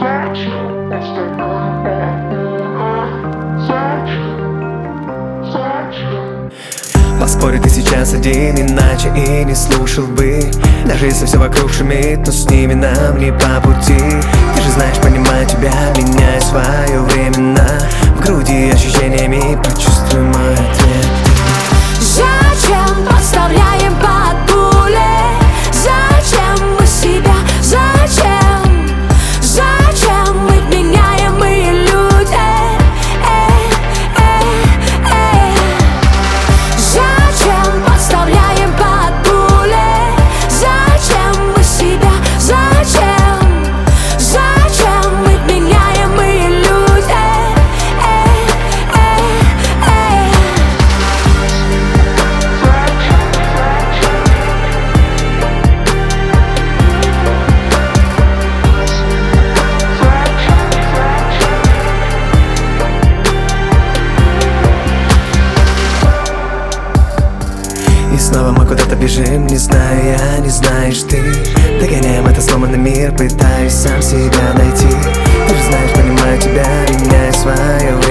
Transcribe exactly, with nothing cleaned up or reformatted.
Поспорь, ты сейчас один, иначе и не слушал бы. Даже если все вокруг шумит, но с ними нам не по пути. Ты же знаешь, понимаю тебя, меняй свое временно. В груди ощущениями прочувствуй мой ответ. Зачем подставляем под пули? Зачем мы себя? Зачем? Зачем мы вменяемые люди? Эй, эй, эй. Зачем подставляем под пули? Зачем мы себя? Зачем? Зачем мы вменяемые люди? Эй, эй, эй. И снова мы куда-то бежим, не знаю я, не знаешь ты. Догоняем этот сломанный мир, пытаюсь сам себя найти. Ты же знаешь, понимаю тебя, меняй свое